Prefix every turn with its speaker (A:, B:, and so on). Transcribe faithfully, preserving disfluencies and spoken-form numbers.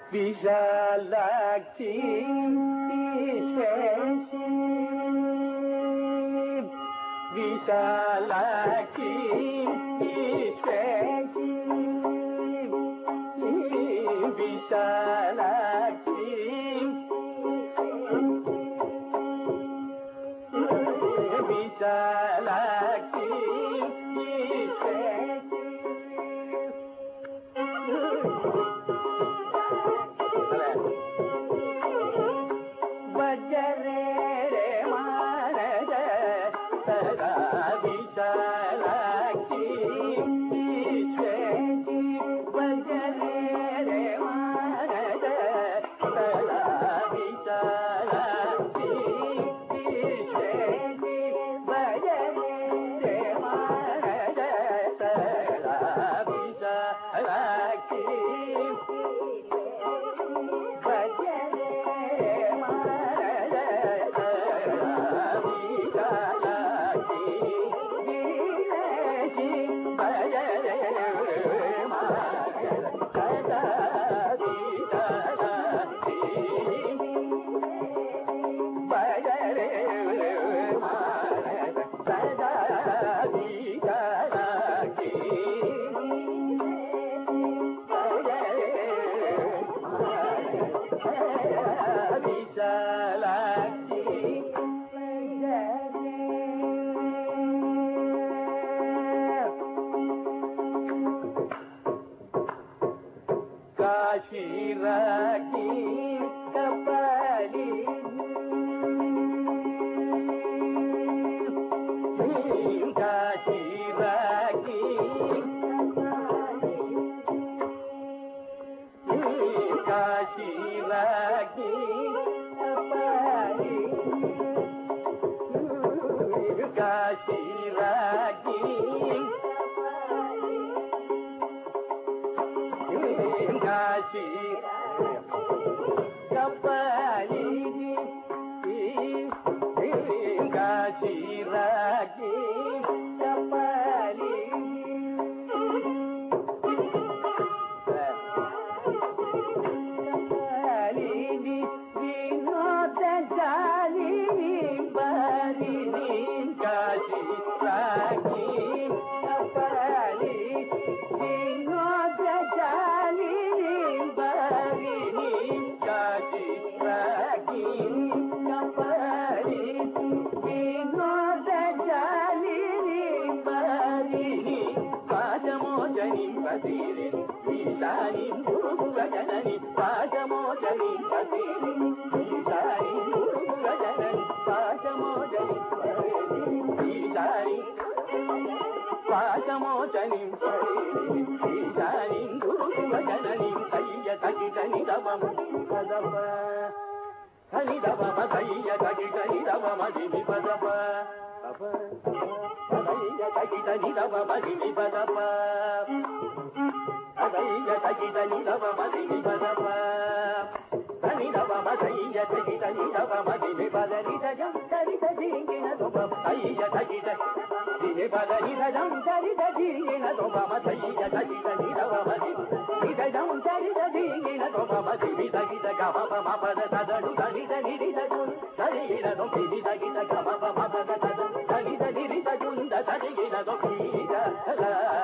A: விஷாலாட்சி சேஷி விஷாலாட்சி சேஷி விஷாலாட்சி விஷாலாட்சி வஜரே மானத சதா விஷாலாட்சி சேஷி வஜரே மானத சதா விஷாலாட்சி சேஷி வஜரே மானத சதா விஷாலாட்சி காஷிராகி கபாலி காஷிராகி காஷிராகி கபாலி காஷிராகி காஷி கபாலி காஷி ராகி கபாலி கபாலி வினோத ஜாலினி பாலினி காஷி ராகி கபாலி வினோத ஜாலினி பாலினி காஷி ராகி கபாலி வினோத ஜாலினி பாலினி பாசமோஜனி பதீரி ஈசானி குருகுலஜனனி பாசமோஜனி பதீரி ஈசானி குருகுலஜனனி பாசமோஜனி ஈசானி பாசமோஜனி ஈசானி குருகுலஜனனி தைய தகிதனி தவம் பதப ஹனி தவம தைய தகிதனி தவம திவி பதப பப தைய தகிதனி தவம திவி பதப தைய தகிதனி தவம திவி பதப ஹனி தவம தைய தகிதனி தவம திவி பதனி தஜம் சரித தீங்கின தோபம் தைய தகித திவி பதனி தஜம் சரித தீங்கின தோபம தைய தகிதனி தவம திவி இதஜம் சரித தீங்கின தோபம திவி தகித கமப மபத ததடு தனித நிரித ஜுன் சரித தொம்பி தகித கமப மபத ததடு தனித நிரித ஜுன் தரித தொம்பி